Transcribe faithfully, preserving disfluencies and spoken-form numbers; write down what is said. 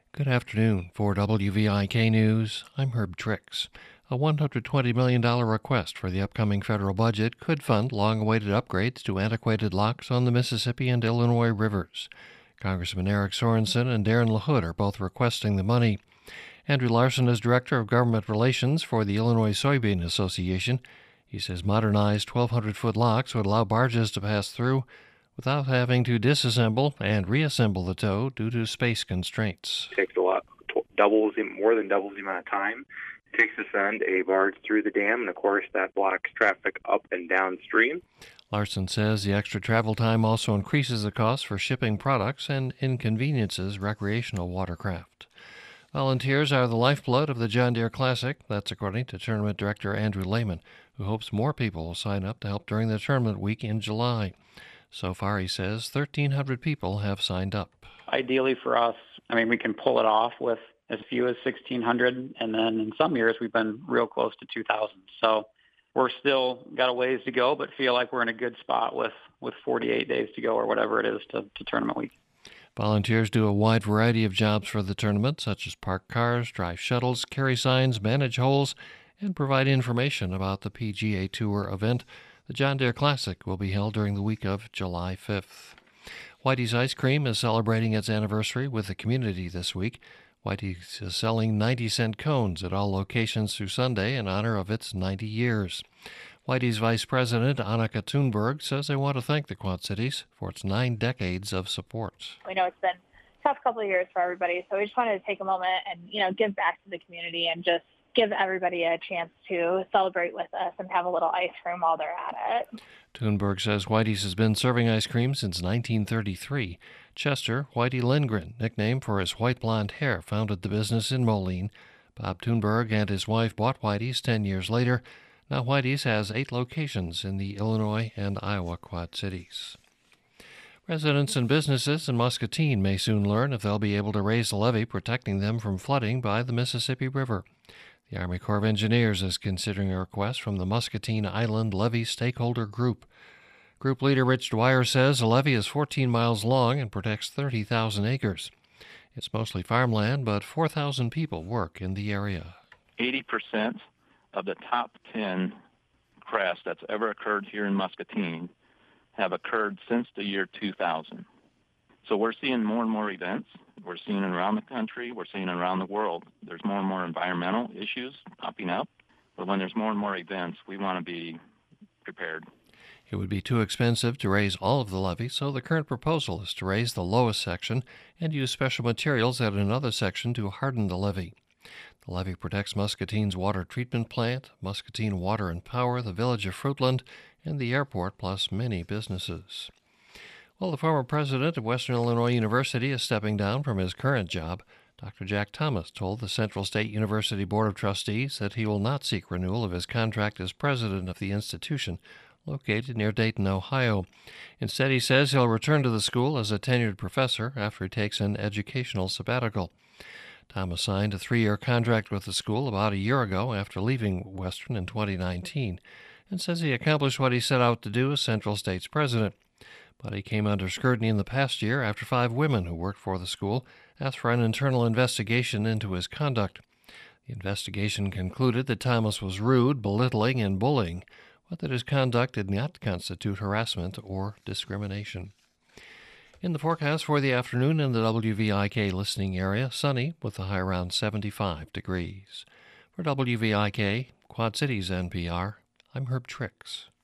Good afternoon. For W V I K News, I'm Herb Trix. A one hundred twenty million dollars request for the upcoming federal budget could fund long-awaited upgrades to antiquated locks on the Mississippi and Illinois rivers. Congressman Eric Sorensen and Darren LaHood are both requesting the money. Andrew Larson is Director of Government Relations for the Illinois Soybean Association. He says modernized twelve hundred foot locks would allow barges to pass through without having to disassemble and reassemble the tow due to space constraints. It takes a lot, doubles, more than doubles the amount of time it takes to send a barge through the dam, and of course that blocks traffic up and downstream. Larson says the extra travel time also increases the cost for shipping products and inconveniences recreational watercraft. Volunteers are the lifeblood of the John Deere Classic. That's according to Tournament Director Andrew Lehman, who hopes more people will sign up to help during the tournament week in July. So far, he says, thirteen hundred people have signed up. Ideally for us, I mean, we can pull it off with as few as sixteen hundred, and then in some years we've been real close to two thousand. So we're still got a ways to go, but feel like we're in a good spot with, with forty-eight days to go or whatever it is to, to tournament week. Volunteers do a wide variety of jobs for the tournament, such as park cars, drive shuttles, carry signs, manage holes, and provide information about the P G A Tour event. The John Deere Classic will be held during the week of July fifth. Whitey's Ice Cream is celebrating its anniversary with the community this week. Whitey's is selling ninety cent cones at all locations through Sunday in honor of its ninety years. Whitey's Vice President Annika Thunberg says they want to thank the Quad Cities for its nine decades of support. We know it's been a tough couple of years for everybody, so we just wanted to take a moment and, you know, give back to the community and just give everybody a chance to celebrate with us and have a little ice cream while they're at it. Thunberg says Whitey's has been serving ice cream since nineteen thirty-three. Chester Whitey Lindgren, nicknamed for his white blonde hair, founded the business in Moline. Bob Thunberg and his wife bought Whitey's ten years later. Now Whitey's has eight locations in the Illinois and Iowa Quad Cities. Residents and businesses in Muscatine may soon learn if they'll be able to raise the levee protecting them from flooding by the Mississippi River. The Army Corps of Engineers is considering a request from the Muscatine Island Levee Stakeholder Group. Group leader Rich Dwyer says the levee is fourteen miles long and protects thirty thousand acres. It's mostly farmland, but four thousand people work in the area. eighty percent of the top ten crests that's ever occurred here in Muscatine have occurred since the year two thousand. So we're seeing more and more events. We're seeing it around the country. We're seeing it around the world. There's more and more environmental issues popping up. But when there's more and more events, we want to be prepared. It would be too expensive to raise all of the levee, so the current proposal is to raise the lowest section and use special materials at another section to harden the levee. The levee protects Muscatine's water treatment plant, Muscatine Water and Power, the village of Fruitland, and the airport, plus many businesses. Well, the former president of Western Illinois University is stepping down from his current job. Doctor Jack Thomas told the Central State University Board of Trustees that he will not seek renewal of his contract as president of the institution, located near Dayton, Ohio. Instead, he says he'll return to the school as a tenured professor after he takes an educational sabbatical. Thomas signed a three-year contract with the school about a year ago after leaving Western in twenty nineteen, and says he accomplished what he set out to do as Central State's president. But he came under scrutiny in the past year after five women who worked for the school asked for an internal investigation into his conduct. The investigation concluded that Thomas was rude, belittling, and bullying, but that his conduct did not constitute harassment or discrimination. In the forecast for the afternoon in the W V I K listening area, sunny with a high around seventy-five degrees. For W V I K, Quad Cities N P R, I'm Herb Trix.